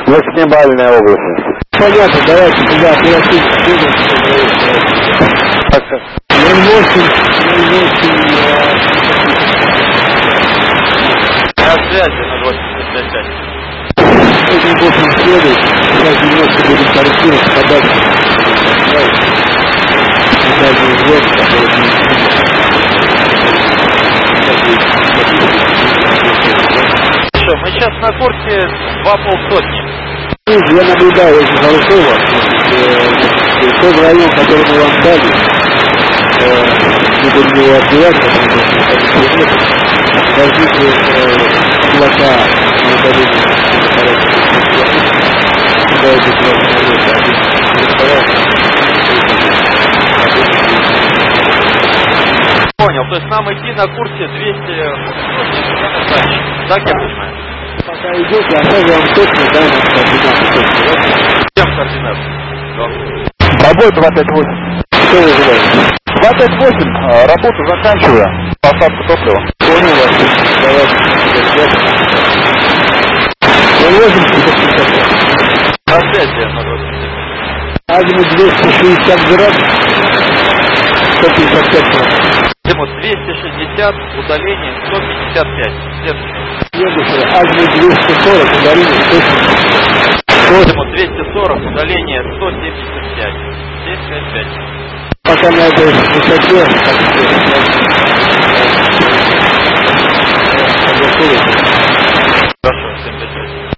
Восьмибалльная область. Понятно, давайте туда оперативно будем. 08. На связи 0855. Этим боком следует. Сейчас немножко будем корректировать подачу. Дальний взвод, который Мы сейчас на курсе 2,5. я наблюдаю очень хорошо вас. Тот район, который мы вам дали, не будем его отбивать, потому что развитие облака на удалении Понял, то есть нам идти на курсе 200, так я понимаю? пока идете, оставлю вам точно, да, на координаты. Всем координаты. Пробой 258. Что вы желаете? 258, работу заканчиваю. Посадку топлива. Понял вас. Давайте. 0,8. На связи 0,8. Азимут 260 градусов. 155 градусов. Азимут 260, удаление 155. Следующее. Азимут 240, удаление 170. Азимут 240, удаление 175. 755. Пока на этой высоте, Хорошо, 755.